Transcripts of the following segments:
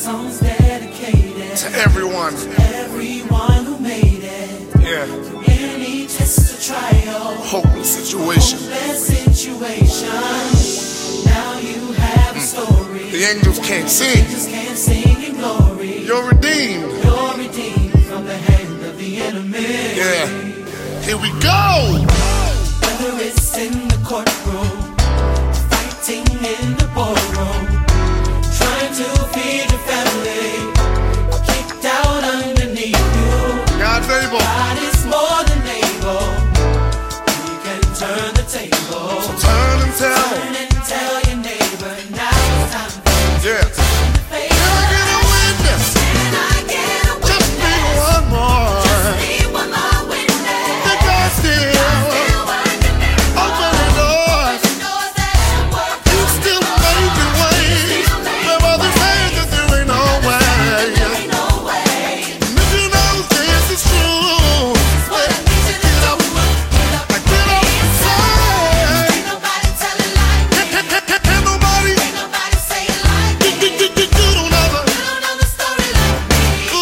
song's dedicated to everyone. everyone who made it. Yeah. Through any test or trial, Hopeless situation. hopeless situation. Now you have a story. The angels can't sing. Just can't sing in glory. You're redeemed. You're redeemed from the hand of the enemy. Yeah. Here we go. Whether it's in the courtroom, fighting in the ballroom, trying to feed your family, or kicked out underneath you. God's able. God is more than able. He can turn the table. So turn and tell. Turn and tell your neighbor now it's time for Yeah. the faith. Can I get a witness? Can I get a Just need witness? one more. Need one more witness. The God still Still working miracles. opening doors. Doors that work. You still making ways where others say that there ain't no way. Ain't no way. And if you know this is true, What I need you to get do. up, Get up. get up and say. Ain't nobody tell it like me. Can't nobody, Ain't nobody say it like me. you don't ever. You don't know the story like me.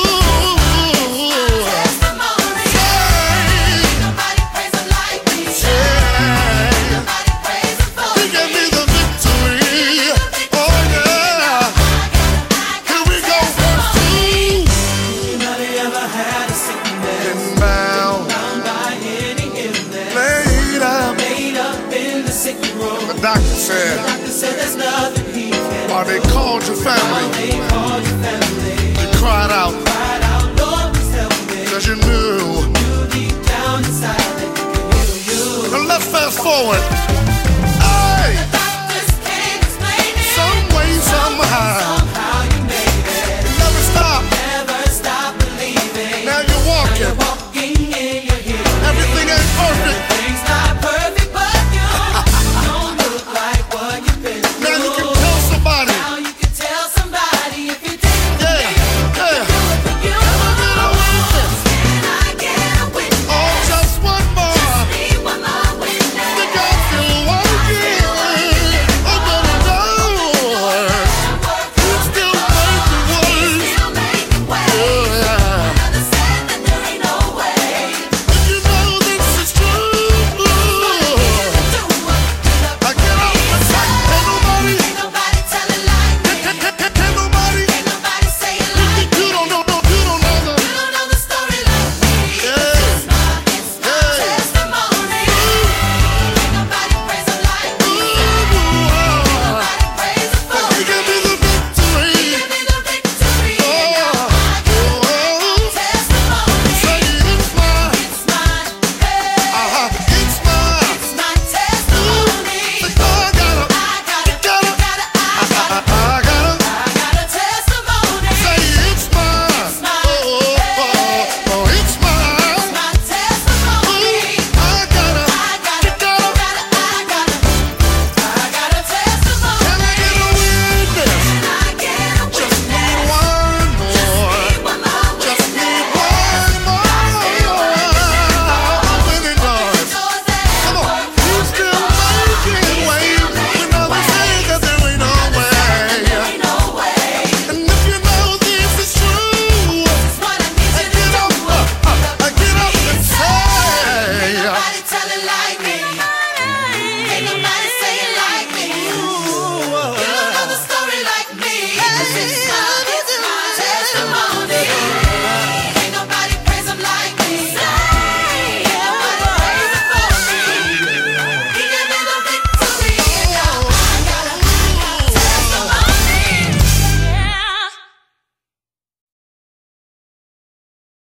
Ooh, Testimony. say, Ain't nobody praise him like me. say. Nobody praise him for He gave me the victory. Oh yeah. Here we go. Anybody ever had a sickness? Been bound, Bound by any illness? laid out. Laid up in the sick room. The doctor said, Doctor said there's nothing he can do. or they called your family. They called your family. You cried out, Cried out, Lord, please help me. cause you knew. You deep down inside that he can heal you. Now let's fast forward. Hey, Doctors can't explain it. some way, somehow.